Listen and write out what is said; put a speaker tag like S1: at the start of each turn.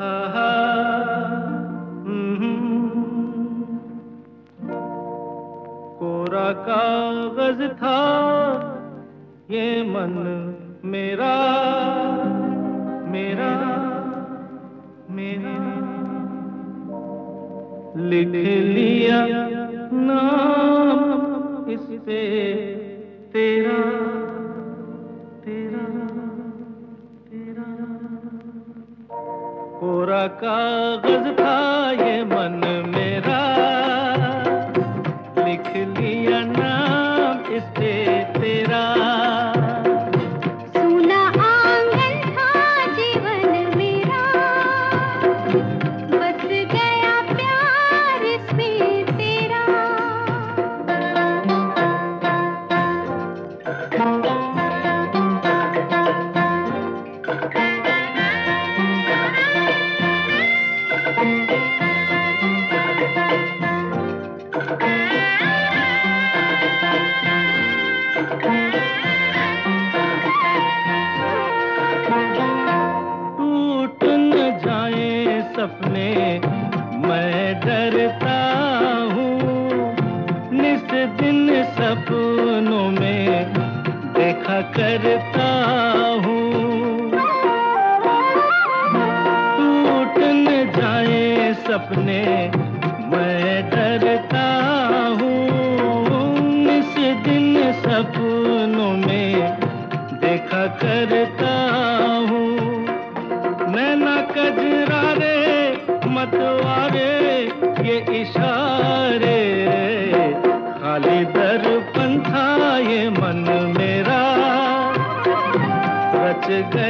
S1: आहा, कोरा कागज था ये मन मेरा, मेरा, मेरा, लिख लिया नाम इस पे तेरा, तेरा, तेरा। कोरा कागज था ये मन मेरा, लिख लिया नाम इस पे तेरा।
S2: सूना आंगन था जीवन मेरा, बस गया प्यार इसमें तेरा।
S1: टूट न जाए सपने मैं डरता हूँ, निस दिन सपनों में देखा करता हूँ। टूट न जाए सपने मैं डरता हूँ, निस दिन सपनों में देखा करता हूँ। नैना कजरारे मतवारे ये इशारे, खाली दर्पण था ये मन मेरा, रच गया